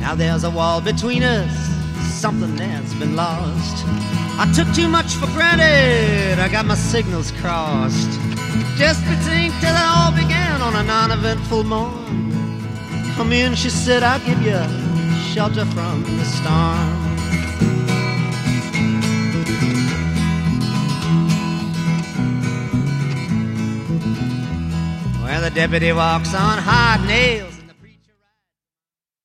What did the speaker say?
Now there's a wall between us, something that's been lost. I took too much for granted, I got my signals crossed. Just between till it all began on a non-eventful morn. Come in, she said, I'll give you shelter from the storm. Well, the deputy walks on hard nails,